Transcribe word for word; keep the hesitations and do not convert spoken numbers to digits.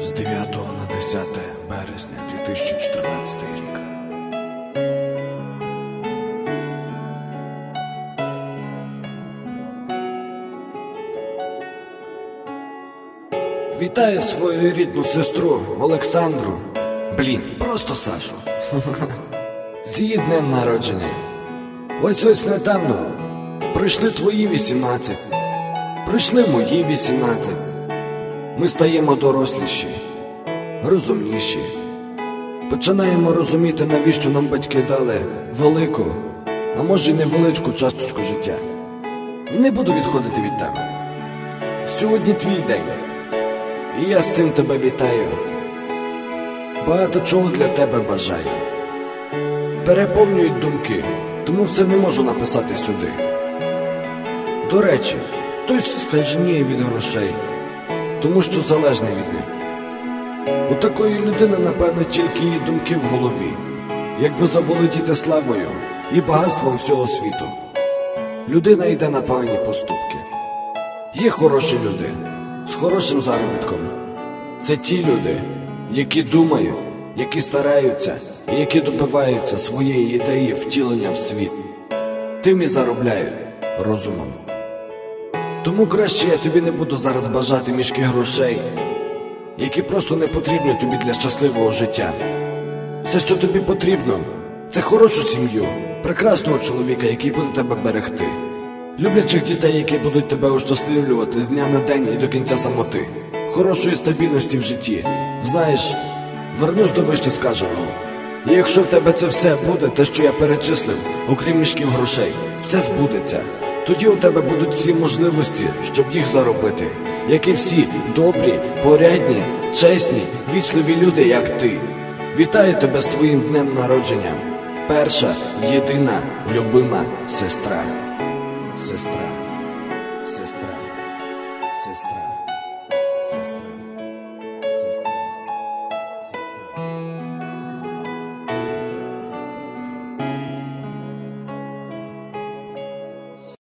з дев'ятого на десяте березня дві тисячі чотирнадцятий рік. Вітаю свою рідну сестру Олександру, блін, просто Сашу, з її днем народження. Ось ось недавно пройшли твої вісімнадцять, пройшли мої вісімнадцять. Ми стаємо доросліші, розумніші. Починаємо розуміти, навіщо нам батьки дали велику, а може й невеличку часточку життя. Не буду відходити від теми. Сьогодні твій день, і я з цим тебе вітаю. Багато чого для тебе бажаю. Переповнюють думки, тому все не можу написати сюди. До речі, хтось скаженіє від грошей, тому що залежний від них. У такої людини, напевно, тільки її думки в голові, якби заволодіти славою і багатством всього світу. Людина йде на погані поступки. Є хороші люди з хорошим заробітком. Це ті люди, які думають, які стараються і які добиваються своєї ідеї втілення в світ. Тим і заробляють розумом. Тому краще я тобі не буду зараз бажати мішки грошей, які просто не потрібні тобі для щасливого життя. Все, що тобі потрібно, це хорошу сім'ю, прекрасного чоловіка, який буде тебе берегти, люблячих дітей, які будуть тебе ощасливлювати з дня на день і до кінця самоти, хорошої стабільності в житті. Знаєш, вернусь до вище сказаного. І якщо в тебе це все буде, те, що я перечислив, окрім мішків грошей, все збудеться, тоді у тебе будуть всі можливості, щоб їх заробити, як і всі добрі, порядні, чесні, вічливі люди, як ти. Вітаю тебе з твоїм днем народження, перша, єдина, любима сестра. Сестра, сестра, сестра, сестра.